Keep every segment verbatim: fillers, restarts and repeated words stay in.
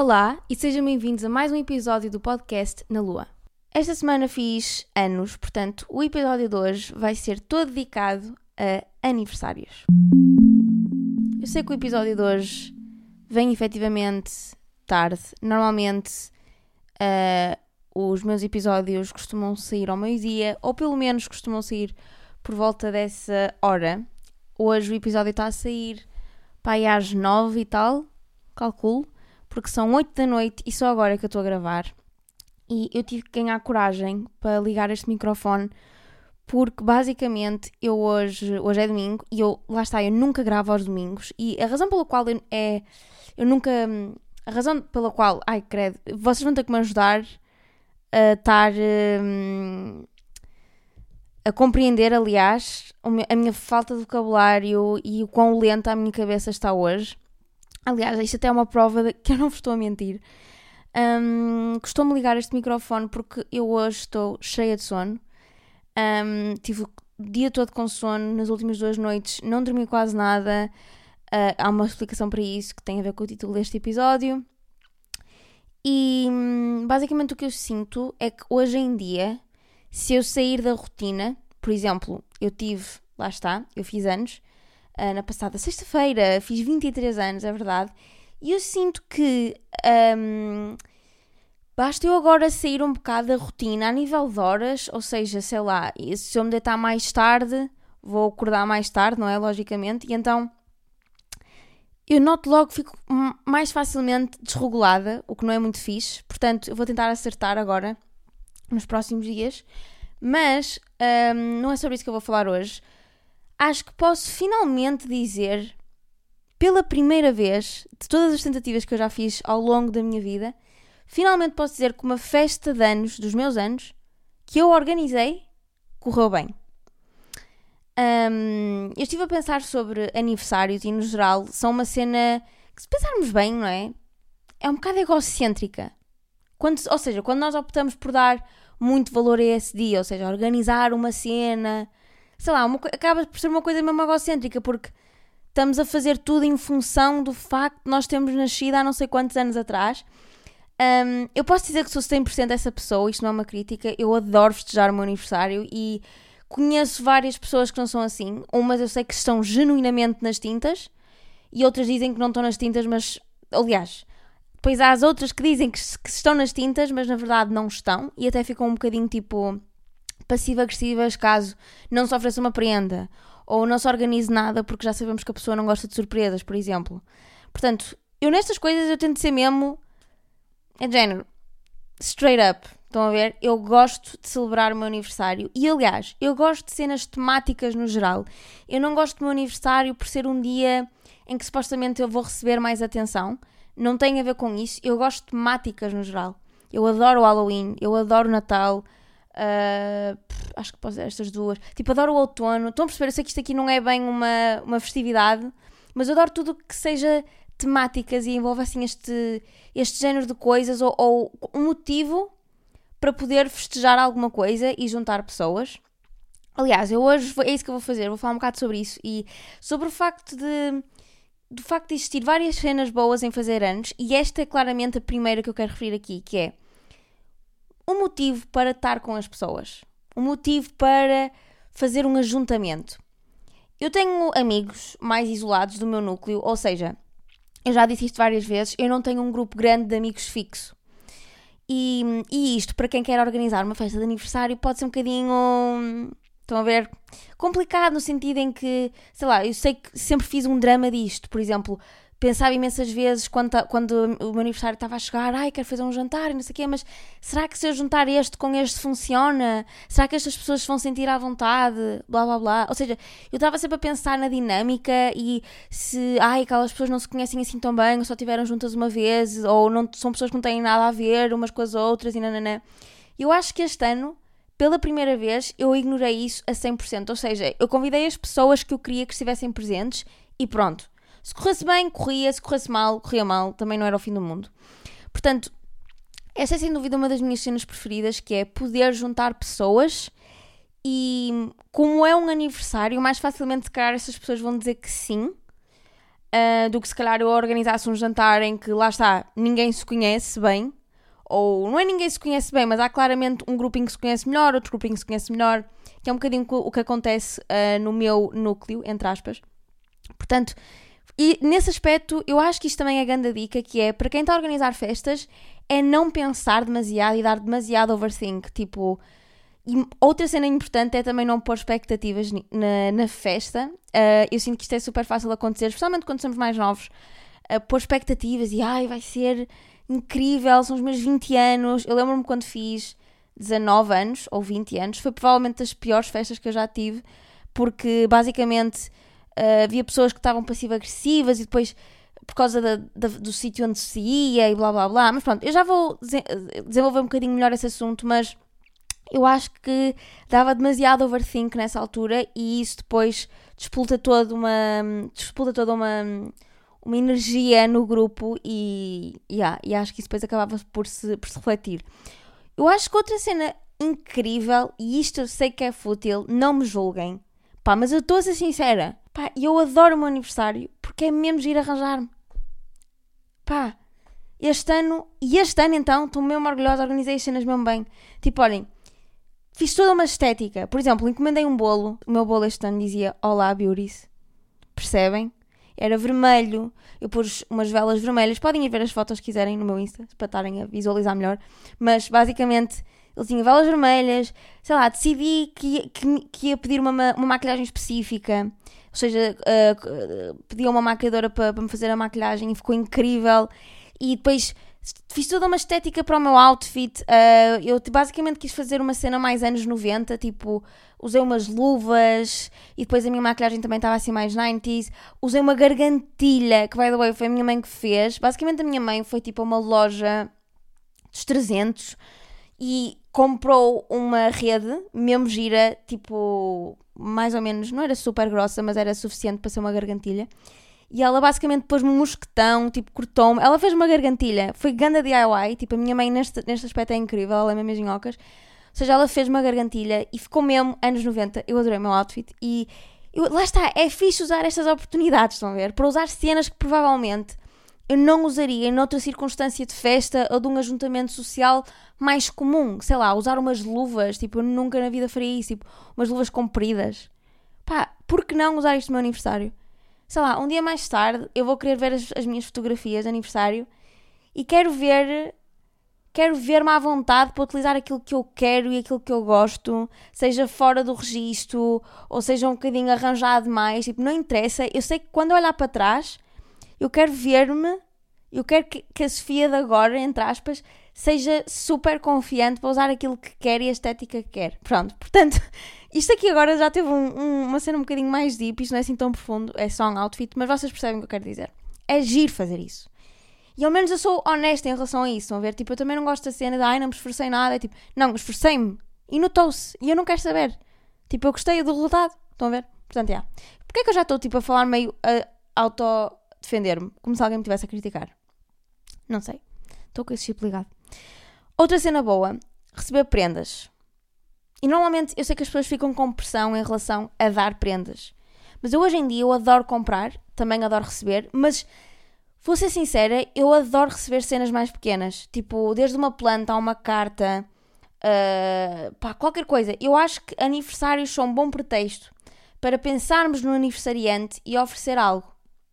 Olá e sejam bem-vindos a mais um episódio do podcast Na Lua. Esta semana fiz anos, portanto o episódio de hoje vai ser todo dedicado a aniversários. Eu sei que o episódio de hoje vem efetivamente tarde. Normalmente uh, os meus episódios costumam sair ao meio-dia, ou pelo menos costumam sair por volta dessa hora. Hoje o episódio está a sair para aí às nove e tal, calculo, porque são oito da noite e só agora é que eu estou a gravar. E eu tive que ganhar coragem para ligar este microfone, porque basicamente eu hoje, hoje é domingo e eu, lá está, eu nunca gravo aos domingos, e a razão pela qual eu, é, eu nunca, a razão pela qual, ai credo, vocês vão ter que me ajudar a estar, um, a compreender, aliás, a minha falta de vocabulário e o quão lenta a minha cabeça está hoje. Aliás, isto até é uma prova de que eu não vos estou a mentir. Um, Costumo ligar este microfone porque eu hoje estou cheia de sono. Um, tive o dia todo com sono nas últimas duas noites, não dormi quase nada. Uh, há uma explicação para isso que tem a ver com o título deste episódio. E um, basicamente o que eu sinto é que hoje em dia, se eu sair da rotina, por exemplo, eu tive, lá está, eu fiz anos, uh, na passada sexta-feira, fiz vinte e três anos, é verdade, e eu sinto que um, basta eu agora sair um bocado da rotina a nível de horas, ou seja, sei lá, se eu me deitar mais tarde, vou acordar mais tarde, não é? Logicamente, e então eu noto logo que fico mais facilmente desregulada, o que não é muito fixe. Portanto, eu vou tentar acertar agora, nos próximos dias, mas um, não é sobre isso que eu vou falar hoje. Acho que posso finalmente dizer, pela primeira vez, de todas as tentativas que eu já fiz ao longo da minha vida, finalmente posso dizer que uma festa de anos, dos meus anos, que eu organizei, correu bem. Um, eu estive a pensar sobre aniversários e, no geral, são uma cena que, se pensarmos bem, não é? É um bocado egocêntrica. Quando, ou seja, quando nós optamos por dar muito valor a esse dia, ou seja, organizar uma cena, sei lá, uma, acaba por ser uma coisa mesmo egocêntrica, porque estamos a fazer tudo em função do facto de nós termos nascido há não sei quantos anos atrás. Um, eu posso dizer que sou cem por cento essa pessoa, isto não é uma crítica, eu adoro festejar o meu aniversário e conheço várias pessoas que não são assim. Umas eu sei que estão genuinamente nas tintas e outras dizem que não estão nas tintas, mas, aliás, depois há as outras que dizem que, que estão nas tintas, mas na verdade não estão, e até ficam um bocadinho tipo passivo-agressivas caso não se ofereça uma prenda ou não se organize nada, porque já sabemos que a pessoa não gosta de surpresas, por exemplo. Portanto, eu nestas coisas eu tento ser mesmo, é de género, straight up. Estão a ver? Eu gosto de celebrar o meu aniversário. E, aliás, eu gosto de cenas temáticas no geral. Eu não gosto do meu aniversário por ser um dia em que supostamente eu vou receber mais atenção. Não tem a ver com isso. Eu gosto de temáticas no geral. Eu adoro o Halloween. Eu adoro o Natal. Uh, acho que posso dizer estas duas. Tipo, adoro o outono. Estão a perceber? Eu sei que isto aqui não é bem uma, uma festividade, mas eu adoro tudo que seja temáticas e envolva assim este, este género de coisas ou, ou um motivo para poder festejar alguma coisa e juntar pessoas. Aliás, eu hoje é isso que eu vou fazer, vou falar um bocado sobre isso e sobre o facto de, do facto de existir várias cenas boas em fazer anos, e esta é claramente a primeira que eu quero referir aqui, que é um motivo para estar com as pessoas, um motivo para fazer um ajuntamento. Eu tenho amigos mais isolados do meu núcleo, ou seja, eu já disse isto várias vezes, eu não tenho um grupo grande de amigos fixo. E, e isto, para quem quer organizar uma festa de aniversário, pode ser um bocadinho, estão a ver, complicado no sentido em que, sei lá, eu sei que sempre fiz um drama disto. Por exemplo, pensava imensas vezes quando, quando o meu aniversário estava a chegar, ai, quero fazer um jantar e não sei o quê, mas será que se eu juntar este com este funciona? Será que estas pessoas se vão sentir à vontade? Blá, blá, blá. Ou seja, eu estava sempre a pensar na dinâmica e se, ai, aquelas pessoas não se conhecem assim tão bem, ou só estiveram juntas uma vez, ou não, são pessoas que não têm nada a ver umas com as outras e nananã. Eu acho que este ano, pela primeira vez, eu ignorei isso a cem por cento. Ou seja, eu convidei as pessoas que eu queria que estivessem presentes e pronto. Se corresse bem, corria. Se corresse mal, corria mal. Também não era o fim do mundo. Portanto, esta é sem dúvida uma das minhas cenas preferidas, que é poder juntar pessoas e, como é um aniversário, mais facilmente, se calhar, essas pessoas vão dizer que sim. uh, do que se calhar eu organizasse um jantar em que, lá está, ninguém se conhece bem, ou não é ninguém se conhece bem, mas há claramente um grupinho que se conhece melhor, outro grupinho que se conhece melhor, que é um bocadinho o que acontece uh, no meu núcleo, entre aspas. Portanto, e nesse aspecto, eu acho que isto também é a grande dica, que é, para quem está a organizar festas, é não pensar demasiado e dar demasiado overthink, tipo... E outra cena importante é também não pôr expectativas na, na festa. Uh, eu sinto que isto é super fácil de acontecer, especialmente quando somos mais novos. Uh, pôr expectativas e, ai, vai ser incrível, são os meus vinte anos. Eu lembro-me quando fiz dezanove anos, ou vinte anos, foi provavelmente das piores festas que eu já tive, porque basicamente uh, havia pessoas que estavam passivo-agressivas e depois, por causa da, da, do sítio onde se ia e blá blá blá. Mas pronto, eu já vou desenvolver um bocadinho melhor esse assunto, mas eu acho que dava demasiado overthink nessa altura e isso depois despolta toda uma, despolta toda uma, uma energia no grupo e, yeah, e acho que isso depois acabava por se, por se refletir. Eu acho que outra cena incrível, e isto eu sei que é fútil, não me julguem, pá, mas eu estou a ser sincera, pá, eu adoro o meu aniversário porque é mesmo ir arranjar-me. Pá, este ano, e este ano então, estou mesmo orgulhosa, organizei as cenas mesmo bem. Tipo, olhem, fiz toda uma estética. Por exemplo, encomendei um bolo. O meu bolo este ano dizia Olá, Beauties. Percebem? Era vermelho. Eu pus umas velas vermelhas. Podem ir ver as fotos se quiserem no meu Insta, para estarem a visualizar melhor. Mas, basicamente, ele tinha velas vermelhas. Sei lá, decidi que ia, que, que ia pedir uma, uma maquilhagem específica. Ou seja, uh, uh, pedi a uma maquilhadora para, para me fazer a maquilhagem e ficou incrível. E depois... fiz toda uma estética para o meu outfit. Uh, eu basicamente quis fazer uma cena mais anos noventa, tipo, usei umas luvas e depois a minha maquilhagem também estava assim mais nineties. Usei uma gargantilha, que by the way foi a minha mãe que fez. Basicamente a minha mãe foi tipo a uma loja dos trezentos e comprou uma rede, mesmo gira, tipo, mais ou menos, não era super grossa, mas era suficiente para ser uma gargantilha. E ela basicamente pôs-me um mosquetão, tipo, cortou-me. Ela fez uma gargantilha. Foi ganda D I Y. Tipo, a minha mãe neste, neste aspecto é incrível. Ela é mesmo engenhocas. Ou seja, ela fez uma gargantilha e ficou mesmo anos noventa. Eu adorei o meu outfit. E eu, lá está. É fixe usar estas oportunidades, estão a ver? Para usar cenas que provavelmente eu não usaria noutra circunstância de festa ou de um ajuntamento social mais comum. Sei lá, usar umas luvas. Tipo, eu nunca na vida faria isso. Tipo, umas luvas compridas. Pá, por que não usar isto no meu aniversário? Sei lá, um dia mais tarde eu vou querer ver as, as minhas fotografias de aniversário e quero ver, quero ver-me à vontade para utilizar aquilo que eu quero e aquilo que eu gosto, seja fora do registro ou seja um bocadinho arranjado mais, tipo, não interessa. Eu sei que quando eu olhar para trás, eu quero ver-me, eu quero que, que a Sofia de agora, entre aspas, seja super confiante para usar aquilo que quer e a estética que quer. Pronto, portanto... Isto aqui agora já teve um, um, uma cena um bocadinho mais deep, isto não é assim tão profundo, é só um outfit, mas vocês percebem o que eu quero dizer. É giro fazer isso. E ao menos eu sou honesta em relação a isso, estão a ver? Tipo, eu também não gosto da cena de, ai, não me esforcei nada, é tipo, não, esforcei-me, e notou-se, e eu não quero saber. Tipo, eu gostei do resultado, estão a ver? Portanto, é. Porquê é que eu já estou, tipo, a falar meio a auto-defender-me, como se alguém me estivesse a criticar? Não sei. Estou com esse chip ligado. Outra cena boa, receber prendas. E normalmente eu sei que as pessoas ficam com pressão em relação a dar prendas. Mas eu hoje em dia eu adoro comprar, também adoro receber, mas vou ser sincera, eu adoro receber cenas mais pequenas. Tipo, desde uma planta a uma carta, uh, pá, qualquer coisa. Eu acho que aniversários são um bom pretexto para pensarmos no aniversariante e oferecer algo.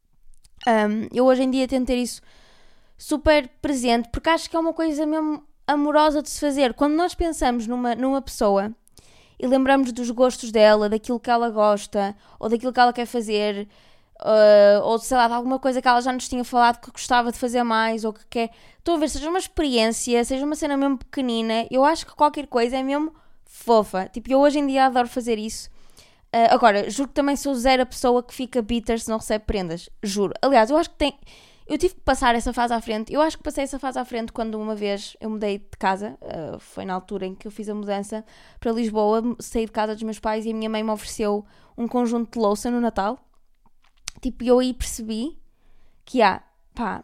Um, eu hoje em dia tento ter isso super presente, porque acho que é uma coisa mesmo amorosa de se fazer. Quando nós pensamos numa, numa pessoa e lembramos dos gostos dela, daquilo que ela gosta, ou daquilo que ela quer fazer, uh, ou sei lá, de alguma coisa que ela já nos tinha falado que gostava de fazer mais, ou que quer... Estou a ver, seja uma experiência, seja uma cena mesmo pequenina, eu acho que qualquer coisa é mesmo fofa. Tipo, eu hoje em dia adoro fazer isso. Uh, agora, juro que também sou zero a pessoa que fica bitter se não recebe prendas. Juro. Aliás, eu acho que tem... Eu tive que passar essa fase à frente. Eu acho que passei essa fase à frente quando uma vez eu mudei de casa. Uh, foi na altura em que eu fiz a mudança para Lisboa. Saí de casa dos meus pais e a minha mãe me ofereceu um conjunto de louça no Natal. Tipo, eu aí percebi que há, pá...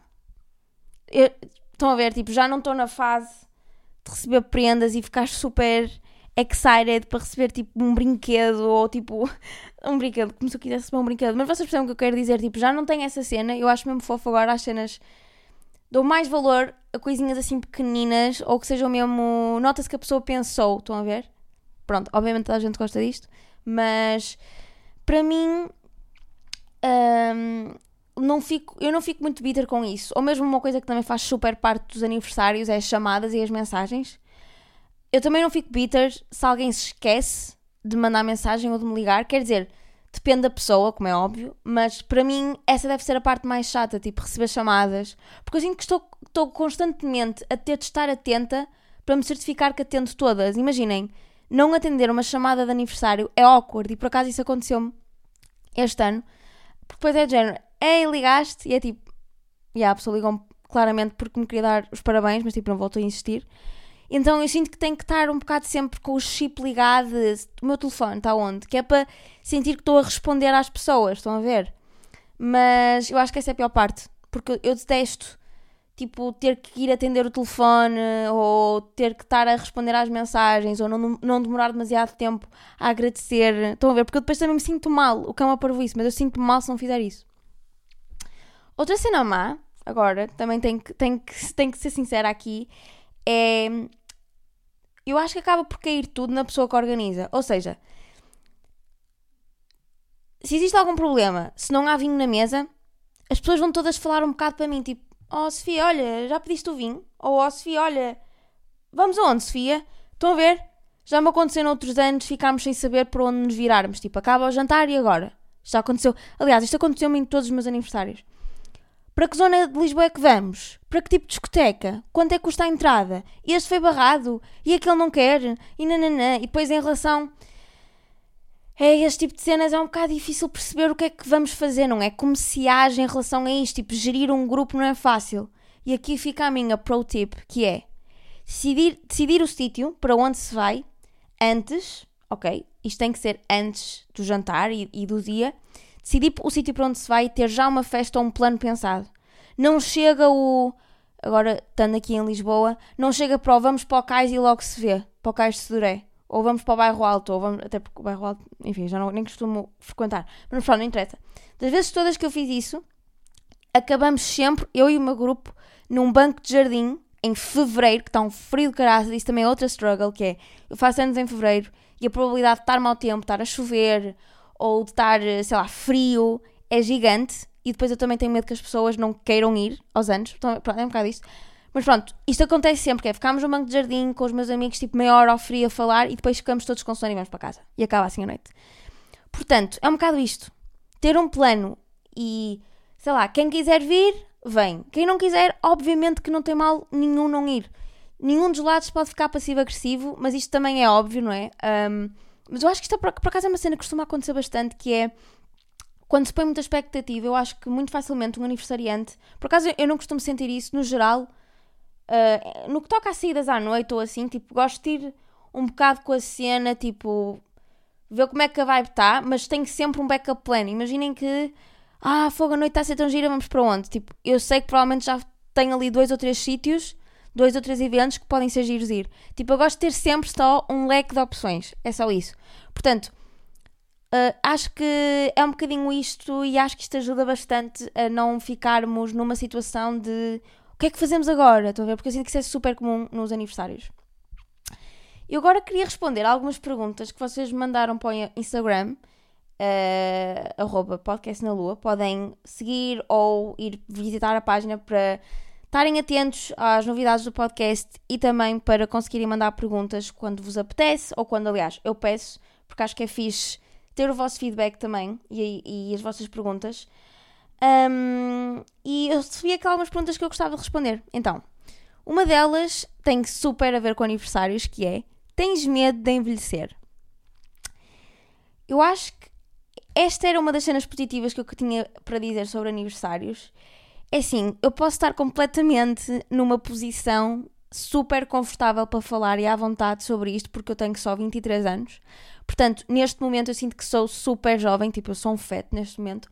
Eu, estão a ver, tipo, já não estou na fase de receber prendas e ficar super excited para receber tipo um brinquedo ou tipo um brinquedo, como se eu quisesse receber um brinquedo, mas vocês percebem o que eu quero dizer, tipo, já não tenho essa cena, eu acho mesmo fofo agora às cenas, dou mais valor a coisinhas assim pequeninas ou que sejam mesmo, nota-se que a pessoa pensou, estão a ver? Pronto, obviamente toda a gente gosta disto, mas para mim hum, não fico, eu não fico muito bitter com isso, ou mesmo uma coisa que também faz super parte dos aniversários é as chamadas e as mensagens. Eu também não fico bitter se alguém se esquece de mandar mensagem ou de me ligar. Quer dizer, depende da pessoa, como é óbvio, mas para mim essa deve ser a parte mais chata, tipo, receber chamadas. Porque eu sinto que estou, estou constantemente a ter de estar atenta para me certificar que atendo todas. Imaginem, não atender uma chamada de aniversário é awkward, e por acaso isso aconteceu-me este ano. Porque depois é de género, ei, ligaste? E é tipo, e yeah, a pessoa ligou-me claramente porque me queria dar os parabéns, mas tipo, não voltou a insistir. Então eu sinto que tenho que estar um bocado sempre com o chip ligado, o meu telefone está onde? Que é para sentir que estou a responder às pessoas, estão a ver? Mas eu acho que essa é a pior parte, porque eu detesto, tipo, ter que ir atender o telefone, ou ter que estar a responder às mensagens, ou não, não demorar demasiado tempo a agradecer, estão a ver? Porque eu depois também me sinto mal, o que é uma parvoíce, mas eu sinto-me mal se não fizer isso. Outra cena má, agora, também tenho que, tenho que, tenho que ser sincera aqui, é, eu acho que acaba por cair tudo na pessoa que organiza. Ou seja, se existe algum problema, se não há vinho na mesa, as pessoas vão todas falar um bocado para mim, tipo, oh Sofia, olha, já pediste o vinho? Ou oh Sofia, olha, vamos aonde, Sofia? Estão a ver? Já me aconteceu noutros anos ficarmos sem saber para onde nos virarmos, tipo, acaba o jantar e agora? Já aconteceu, aliás, isto aconteceu-me em todos os meus aniversários. Para que zona de Lisboa é que vamos? Para que tipo de discoteca? Quanto é que custa a entrada? E este foi barrado? E aquele não quer? E nananã. E depois em relação a este tipo de cenas é um bocado difícil perceber o que é que vamos fazer, não é? Como se age em relação a isto. Tipo, gerir um grupo não é fácil. E aqui fica a minha pro tip, que é decidir, decidir o sítio para onde se vai antes, ok? Isto tem que ser antes do jantar e, e do dia. Decidir o sítio para onde se vai e ter já uma festa ou um plano pensado. Não chega o... Agora, estando aqui em Lisboa, não chega para o vamos para o Cais e logo se vê. Para o Cais de Sodré. Ou vamos para o Bairro Alto. Ou vamos... Até porque o Bairro Alto, enfim, já não, nem costumo frequentar. Mas pronto, não interessa. Das vezes todas que eu fiz isso, acabamos sempre, eu e o meu grupo, num banco de jardim, em fevereiro, que está um frio de caraças. Isso também é outra struggle, que é, eu faço anos em fevereiro, e a probabilidade de estar mau tempo, estar a chover, ou de estar, sei lá, frio, é gigante. E depois eu também tenho medo que as pessoas não queiram ir aos anos. Então, pronto, é um bocado isto. Mas pronto, isto acontece sempre, que é, ficámos no banco de jardim com os meus amigos, tipo, meia hora ao frio a falar, e depois ficamos todos com sono e vamos para casa. E acaba assim a noite. Portanto, é um bocado isto. Ter um plano e, sei lá, quem quiser vir, vem. Quem não quiser, obviamente que não tem mal nenhum não ir. Nenhum dos lados pode ficar passivo-agressivo, mas isto também é óbvio, não é? Um, Mas eu acho que isto, por, por acaso, é uma cena que costuma acontecer bastante, que é, quando se põe muita expectativa, eu acho que muito facilmente um aniversariante, por acaso eu não costumo sentir isso, no geral, uh, no que toca a saídas à noite ou assim, tipo, gosto de ir um bocado com a cena, tipo, ver como é que a vibe está, mas tenho sempre um backup plan. Imaginem que, ah, fogo, a noite está a ser tão gira, vamos para onde? Tipo, eu sei que provavelmente já tenho ali dois ou três sítios, dois ou três eventos que podem ser giros ir. Tipo, eu gosto de ter sempre só um leque de opções. É só isso. Portanto, uh, acho que é um bocadinho isto, e acho que isto ajuda bastante a não ficarmos numa situação de o que é que fazemos agora? Estão a ver? Porque eu sinto que isso é super comum nos aniversários. Eu agora queria responder a algumas perguntas que vocês me mandaram para o Instagram, uh, arroba podcast na lua. Podem seguir ou ir visitar a página para estarem atentos às novidades do podcast e também para conseguirem mandar perguntas quando vos apetece, ou quando, aliás, eu peço, porque acho que é fixe ter o vosso feedback também e, e as vossas perguntas. Um, e eu recebi aqui algumas perguntas que eu gostava de responder. Então, uma delas tem super a ver com aniversários, que é: tens medo de envelhecer? Eu acho que esta era uma das cenas positivas que eu tinha para dizer sobre aniversários. É assim, eu posso estar completamente numa posição super confortável para falar e à vontade sobre isto, porque eu tenho só vinte e três anos. Portanto, neste momento eu sinto que sou super jovem, tipo, eu sou um feto neste momento.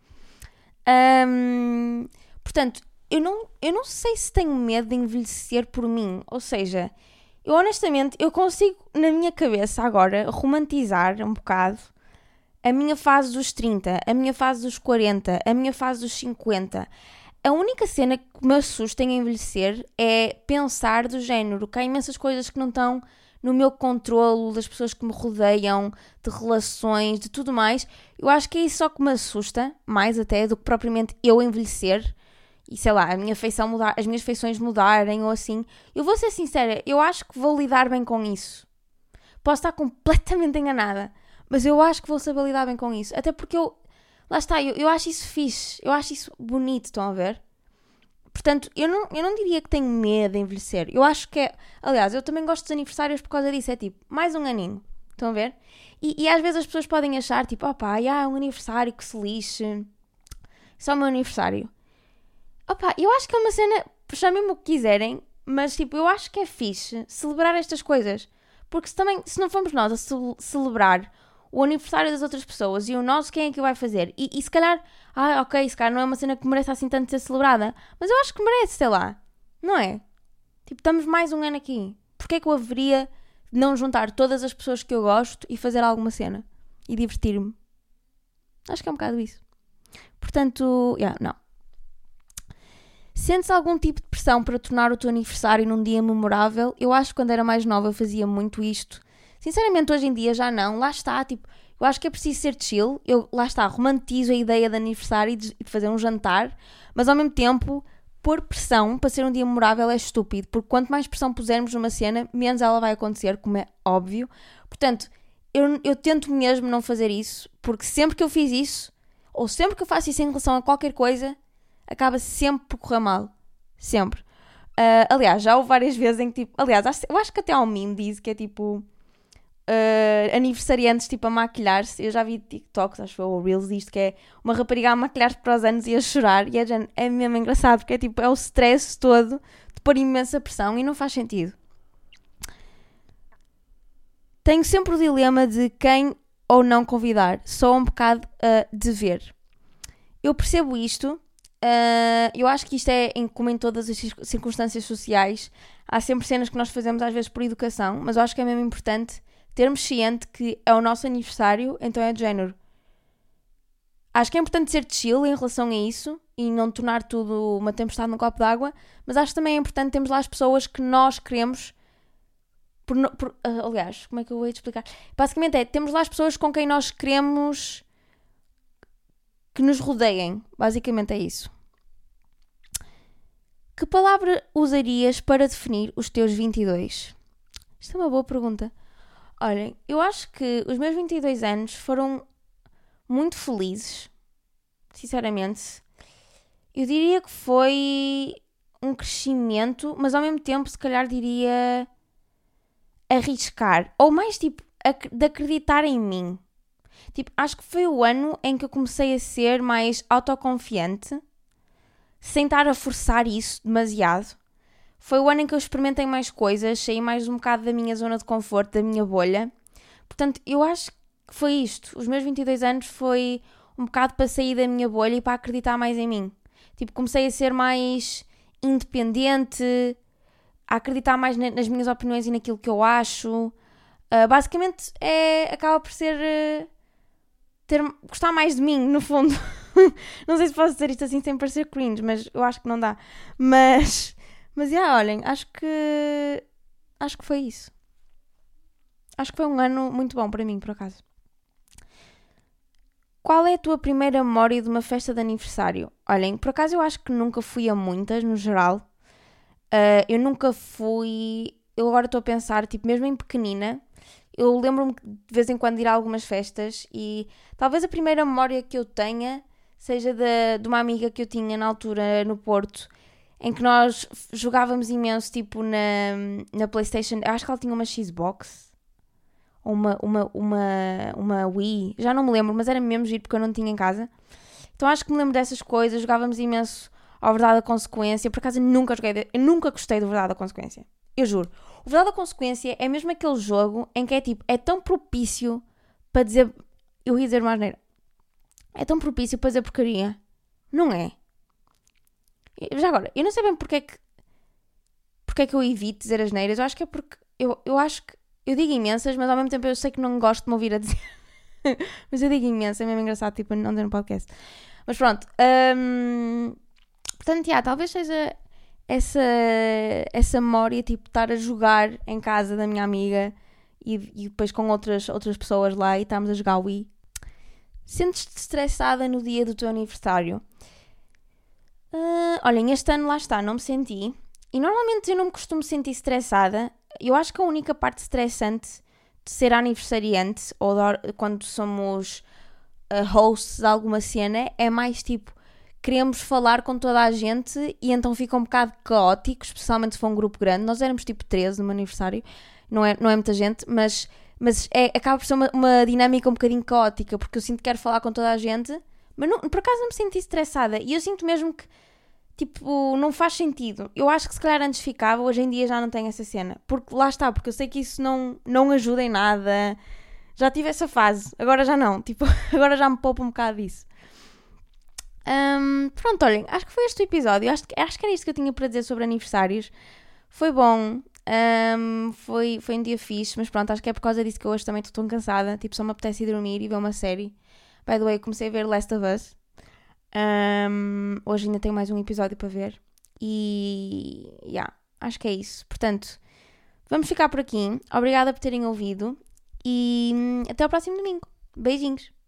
Um, portanto, eu não, eu não sei se tenho medo de envelhecer por mim. Ou seja, Eu honestamente, eu consigo na minha cabeça agora romantizar um bocado a minha fase dos trinta, a minha fase dos quarenta, a minha fase dos cinquenta. A única cena que me assusta em envelhecer é pensar do género que há imensas coisas que não estão no meu controlo, das pessoas que me rodeiam, de relações, de tudo mais. Eu acho que é isso só que me assusta, mais até do que propriamente eu envelhecer e, sei lá, a minha feição mudar, as minhas feições mudarem ou assim. Eu vou ser sincera, eu acho que vou lidar bem com isso. Posso estar completamente enganada, mas eu acho que vou saber lidar bem com isso. Até porque eu, lá está, eu, eu acho isso fixe, eu acho isso bonito, estão a ver? Portanto, eu não, eu não diria que tenho medo de envelhecer. Eu acho que é... Aliás, eu também gosto dos aniversários por causa disso. É tipo, mais um aninho. Estão a ver? E, e às vezes as pessoas podem achar, tipo, opá, há um aniversário que se lixe. Só o meu aniversário. Opá, eu acho que é uma cena... Chamem-me o que quiserem. Mas, tipo, eu acho que é fixe celebrar estas coisas. Porque se também... Se não formos nós a ce- celebrar o aniversário das outras pessoas e o nosso, quem é que o vai fazer? E, e se calhar... Ah, ok, se calhar não é uma cena que merece assim tanto ser celebrada. Mas eu acho que merece, sei lá. Não é? Tipo, estamos mais um ano aqui. Porquê é que eu haveria de não juntar todas as pessoas que eu gosto e fazer alguma cena? E divertir-me? Acho que é um bocado isso. Portanto, yeah, não. Sentes algum tipo de pressão para tornar o teu aniversário num dia memorável? Eu acho que quando era mais nova eu fazia muito isto. Sinceramente, hoje em dia já não. Lá está, tipo... Eu acho que é preciso ser chill. Eu, lá está, romantizo a ideia de aniversário e de, de fazer um jantar. Mas, ao mesmo tempo, pôr pressão para ser um dia memorável é estúpido. Porque quanto mais pressão pusermos numa cena, menos ela vai acontecer, como é óbvio. Portanto, eu, eu tento mesmo não fazer isso. Porque sempre que eu fiz isso, ou sempre que eu faço isso em relação a qualquer coisa, acaba sempre por correr mal. Sempre. Uh, aliás, já houve várias vezes em que, tipo... Aliás, eu acho que até há um meme diz que é, tipo... Uh, aniversariantes tipo a maquilhar-se. Eu já vi TikToks, acho que foi o Reels disto, que é uma rapariga a maquilhar-se para os anos e a chorar, e é, é mesmo engraçado porque é tipo, é o stress todo de pôr imensa pressão e não faz sentido. Tenho sempre o dilema de quem ou não convidar, só um bocado a uh, dever. Eu percebo isto, uh, eu acho que isto é em, como em todas as circunstâncias sociais, há sempre cenas que nós fazemos às vezes por educação, mas eu acho que é mesmo importante termos ciente que é o nosso aniversário, então é de género. Acho que é importante ser chill em relação a isso e não tornar tudo uma tempestade num copo d'água, mas acho que também é importante termos lá as pessoas que nós queremos. Por, por, uh, aliás, como é que eu vou te explicar? Basicamente é, temos lá as pessoas com quem nós queremos que nos rodeiem. Basicamente é isso. Que palavra usarias para definir os teus vinte e dois? Isto é uma boa pergunta. Olhem, eu acho que os meus vinte e dois anos foram muito felizes, sinceramente. Eu diria que foi um crescimento, mas ao mesmo tempo, se calhar, diria arriscar. Ou mais, tipo, de acreditar em mim. Tipo, acho que foi o ano em que eu comecei a ser mais autoconfiante, sem estar a forçar isso demasiado. Foi o ano em que eu experimentei mais coisas, saí mais um bocado da minha zona de conforto, da minha bolha. Portanto, eu acho que foi isto. Os meus vinte e dois anos foi um bocado para sair da minha bolha e para acreditar mais em mim. Tipo, comecei a ser mais independente, a acreditar mais nas minhas opiniões e naquilo que eu acho. Uh, basicamente, é, acaba por ser... Uh, ter, gostar mais de mim, no fundo. Não sei se posso dizer isto assim sem parecer cringe, mas eu acho que não dá. Mas... Mas, já, yeah, olhem, acho que... Acho que foi isso. Acho que foi um ano muito bom para mim, por acaso. Qual é a tua primeira memória de uma festa de aniversário? Olhem, por acaso eu acho que nunca fui a muitas, no geral. Uh, eu nunca fui... Eu agora estou a pensar, tipo, mesmo em pequenina, eu lembro-me de vez em quando de ir a algumas festas e talvez a primeira memória que eu tenha seja de, de uma amiga que eu tinha na altura no Porto, em que nós jogávamos imenso, tipo, na, na PlayStation. Eu acho que ela tinha uma Xbox. Ou uma, uma, uma, uma Wii. Já não me lembro, mas era mesmo giro porque eu não tinha em casa. Então acho que me lembro dessas coisas. Jogávamos imenso ao Verdade da Consequência. Por acaso eu nunca joguei... De... Eu nunca gostei do Verdade da Consequência. Eu juro. O Verdade da Consequência é mesmo aquele jogo em que é tipo... É tão propício para dizer... Eu ia dizer uma asneira. É tão propício para dizer porcaria. Não é? Já agora, eu não sei bem porque é que, porque é que eu evito dizer asneiras. Eu acho que é porque eu, eu acho que, eu digo imensas, mas ao mesmo tempo eu sei que não gosto de me ouvir a dizer. Mas eu digo imensa, é mesmo engraçado, tipo, não dizer no podcast. Mas pronto, hum, portanto, já, talvez seja essa, essa memória, tipo, estar a jogar em casa da minha amiga e, e depois com outras, outras pessoas lá e estarmos a jogar Wii. Sentes-te estressada no dia do teu aniversário? Uh, olhem, este ano lá está, não me senti. E normalmente eu não me costumo sentir estressada. Eu acho que a única parte estressante de ser aniversariante ou de, quando somos uh, hosts de alguma cena é mais tipo, queremos falar com toda a gente e então fica um bocado caótico, especialmente se for um grupo grande. Nós éramos tipo treze no meu aniversário, não é, não é muita gente, mas, mas é, acaba por ser uma, uma dinâmica um bocadinho caótica, porque eu sinto que quero falar com toda a gente, mas não, por acaso não me senti estressada. E eu sinto mesmo que, tipo, não faz sentido. Eu acho que se calhar antes ficava, hoje em dia já não tenho essa cena. Porque lá está, porque eu sei que isso não, não ajuda em nada. Já tive essa fase, agora já não. Tipo, agora já me poupo um bocado disso. Um, pronto, olhem, acho que foi este o episódio. Acho, acho que era isto que eu tinha para dizer sobre aniversários. Foi bom. Um, foi, foi um dia fixe, mas pronto, acho que é por causa disso que eu hoje também estou tão cansada. Tipo, só me apetece ir dormir e ver uma série. By the way, comecei a ver Last of Us. Um, hoje ainda tenho mais um episódio para ver. E yeah, acho que é isso. Portanto, vamos ficar por aqui. Obrigada por terem ouvido. E até ao próximo domingo. Beijinhos.